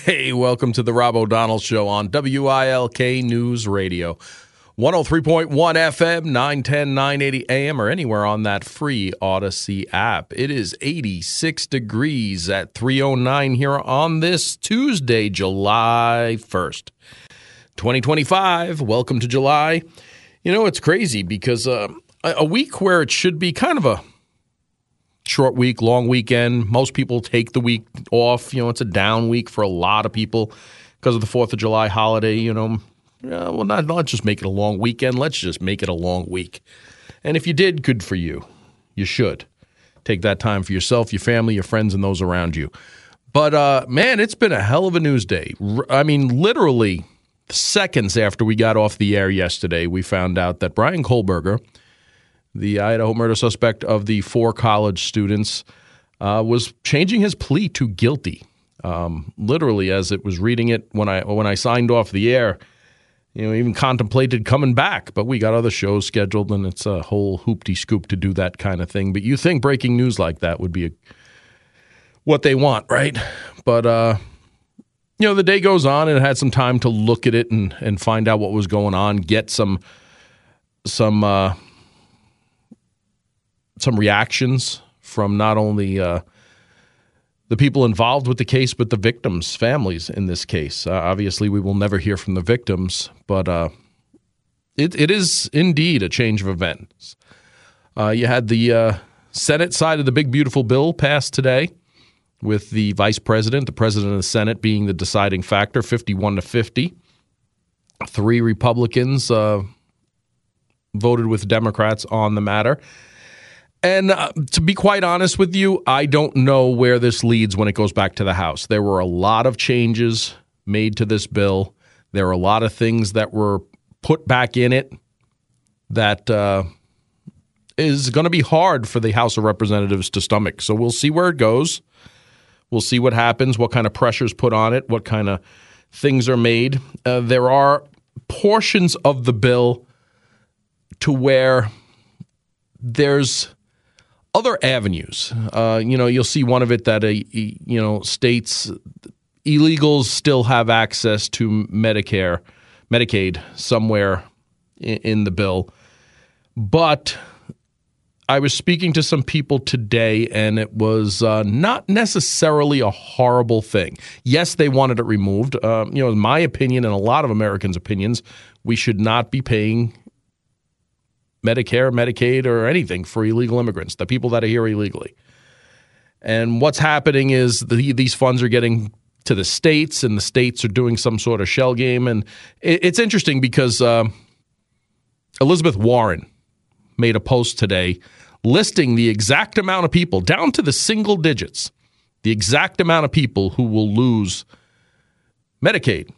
Hey, welcome to the Rob O'Donnell Show on WILK News Radio. 103.1 FM, 910, 980 AM, or anywhere on that free Odyssey app. It is 86 degrees at 3:09 here on this Tuesday, July 1st, 2025. Welcome to July. You know, it's crazy because a week where it should be kind of a short week, long weekend. Most people take the week off. You know, it's a down week for a lot of people because of the 4th of July holiday. You know, let's just make it a long weekend. Let's just make it a long week. And if you did, good for you. You should take that time for yourself, your family, your friends, and those around you. But, man, it's been a hell of a news day. I mean, literally seconds after we got off the air yesterday, we found out that Bryan Kohberger, the Idaho murder suspect of the 4 college students, was changing his plea to guilty. Literally, as it was reading it when I signed off the air, you know, even contemplated coming back. But we got other shows scheduled, and it's a whole hoopty-scoop to do that kind of thing. But you think breaking news like that would be what they want, right? But, you know, the day goes on, and it had some time to look at it and find out what was going on, get some reactions from not only the people involved with the case, but the victims' families in this case. Obviously, we will never hear from the victims, but it is indeed a change of events. You had the Senate side of the big, beautiful bill passed today with the vice president, the president of the Senate being the deciding factor, 51-50. 3 Republicans voted with Democrats on the matter. And to be quite honest with you, I don't know where this leads when it goes back to the House. There were a lot of changes made to this bill. There are a lot of things that were put back in it that is going to be hard for the House of Representatives to stomach. So we'll see where it goes. We'll see what happens, what kind of pressure's put on it, what kind of things are made. There are portions of the bill to where there's other avenues. You know, you'll see one of it that, you know, states, illegals still have access to Medicaid somewhere in the bill. But I was speaking to some people today, and it was not necessarily a horrible thing. Yes, they wanted it removed. You know, in my opinion, and a lot of Americans' opinions, we should not be paying Medicare, Medicaid, or anything for illegal immigrants, the people that are here illegally. And what's happening is these funds are getting to the states, and the states are doing some sort of shell game. And it's interesting because Elizabeth Warren made a post today listing the exact amount of people, down to the single digits, the exact amount of people who will lose Medicaid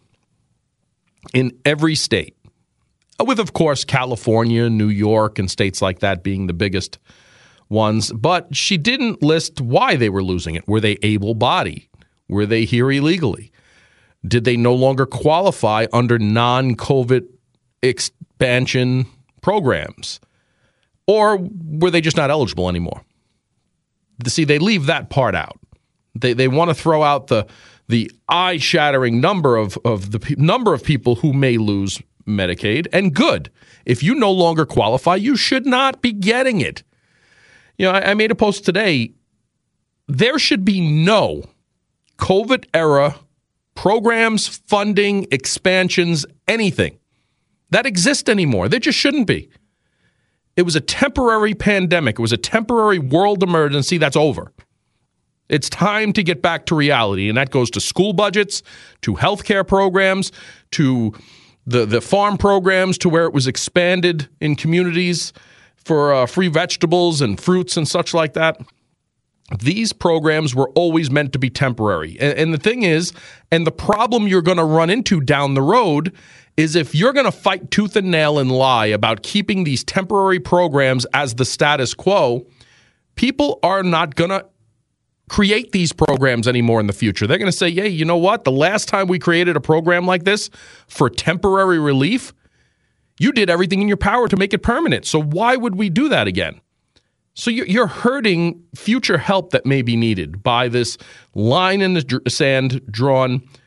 in every state. With, of course, California, New York, and states like that being the biggest ones. But she didn't list why they were losing it. Were they able-bodied? Were they here illegally? Did they no longer qualify under non-COVID expansion programs? Or were they just not eligible anymore? See, they leave that part out. They want to throw out the eye-shattering number of people who may lose Medicaid, and good. If you no longer qualify, you should not be getting it. You know, I made a post today. There should be no COVID-era programs, funding, expansions, anything that exist anymore. There just shouldn't be. It was a temporary pandemic. It was a temporary world emergency. That's over. It's time to get back to reality, and that goes to school budgets, to healthcare programs, to the farm programs, to where it was expanded in communities for free vegetables and fruits and such like that. These programs were always meant to be temporary. And the thing is, and the problem you're going to run into down the road is if you're going to fight tooth and nail and lie about keeping these temporary programs as the status quo, people are not going to create these programs anymore in the future. They're going to say, hey, you know what? The last time we created a program like this for temporary relief, you did everything in your power to make it permanent. So why would we do that again? So you're hurting future help that may be needed by this line in the sand drawn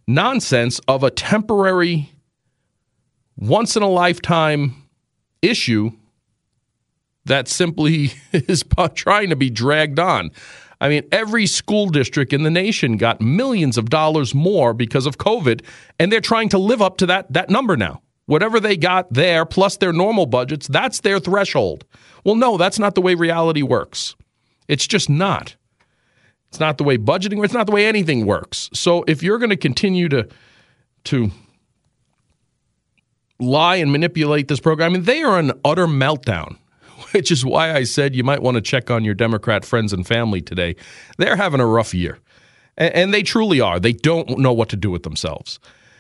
nonsense of a temporary, once-in-a-lifetime issue that simply is trying to be dragged on. I mean, every school district in the nation got millions of dollars more because of COVID, and they're trying to live up to that number now. Whatever they got there, plus their normal budgets, that's their threshold. Well, no, that's not the way reality works. It's just not. It's not the way budgeting works. It's not the way anything works. So if you're going to continue to lie and manipulate this program, I mean, they are an utter meltdown, which is why I said you might want to check on your Democrat friends and family today. They're having a rough year, and they truly are. They don't know what to do with themselves.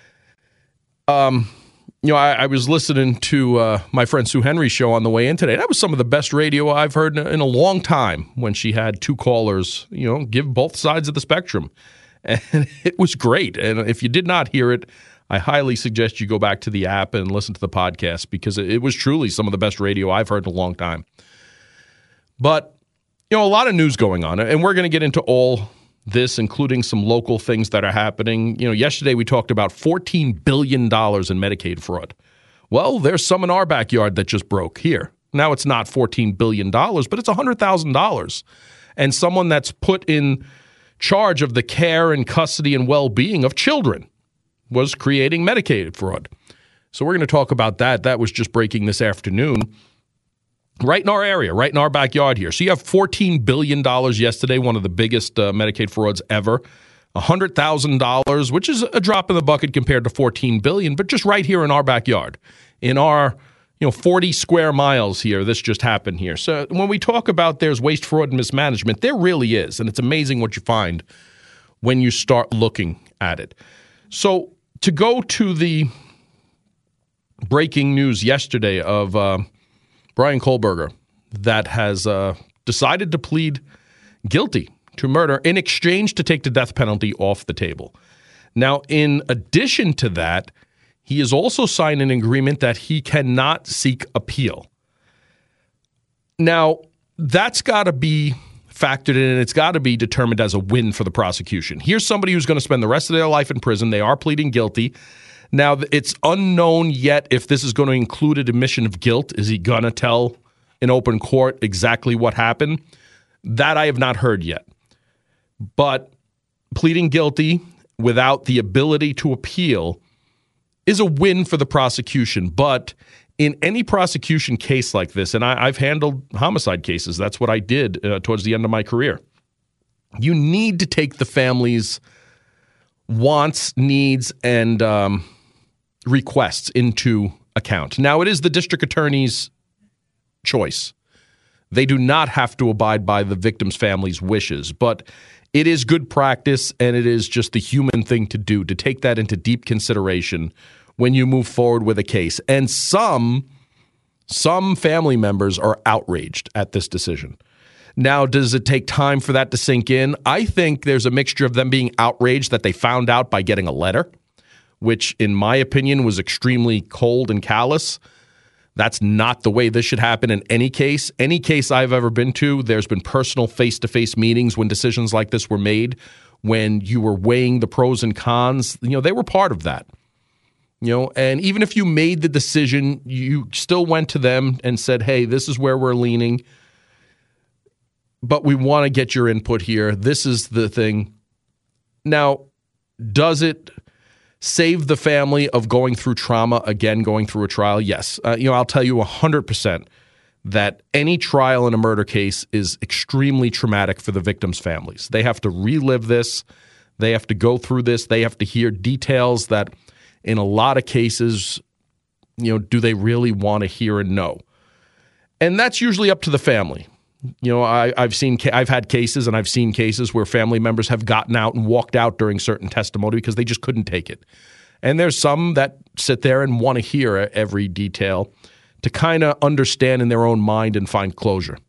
I was listening to my friend Sue Henry's show on the way in today. That was some of the best radio I've heard in a long time when she had two callers, give both sides of the spectrum. And it was great. And if you did not hear it, I highly suggest you go back to the app and listen to the podcast because it was truly some of the best radio I've heard in a long time. But, a lot of news going on, and we're going to get into all this, including some local things that are happening. Yesterday we talked about $14 billion in Medicaid fraud. Well, there's some in our backyard that just broke here. Now it's not $14 billion, but it's $100,000. And someone that's put in charge of the care and custody and well-being of children was creating Medicaid fraud. So we're going to talk about that. That was just breaking this afternoon. Right in our area, right in our backyard here. So you have $14 billion yesterday, one of the biggest Medicaid frauds ever. $100,000, which is a drop in the bucket compared to $14 billion, but just right here in our backyard. In our 40 square miles here, this just happened here. So when we talk about there's waste, fraud, and mismanagement, there really is. And it's amazing what you find when you start looking at it. So to go to the breaking news yesterday of Bryan Kohberger that has decided to plead guilty to murder in exchange to take the death penalty off the table. Now, in addition to that, he has also signed an agreement that he cannot seek appeal. Now, that's got to be factored in, and it's got to be determined as a win for the prosecution. Here's somebody who's going to spend the rest of their life in prison. They are pleading guilty. Now, it's unknown yet if this is going to include an admission of guilt. Is he going to tell in open court exactly what happened? That I have not heard yet. But pleading guilty without the ability to appeal is a win for the prosecution. But in any prosecution case like this, and I've handled homicide cases, that's what I did towards the end of my career, you need to take the family's wants, needs, and requests into account. Now, it is the district attorney's choice. They do not have to abide by the victim's family's wishes, but it is good practice, and it is just the human thing to do, to take that into deep consideration when you move forward with a case. And some family members are outraged at this decision. Now, does it take time for that to sink in? I think there's a mixture of them being outraged that they found out by getting a letter, which in my opinion was extremely cold and callous. That's not the way this should happen in any case. Any case I've ever been to, there's been personal face-to-face meetings when decisions like this were made, when you were weighing the pros and cons. They were part of that. And even if you made the decision, you still went to them and said, hey, this is where we're leaning, but we want to get your input here. This is the thing. Now, does it save the family of going through trauma again, going through a trial? Yes. I'll tell you 100% that any trial in a murder case is extremely traumatic for the victims' families. They have to relive this. They have to go through this. They have to hear details that in a lot of cases, do they really want to hear and know? And that's usually up to the family. I've had cases and I've seen cases where family members have gotten out and walked out during certain testimony because they just couldn't take it. And there's some that sit there and want to hear every detail to kind of understand in their own mind and find closure.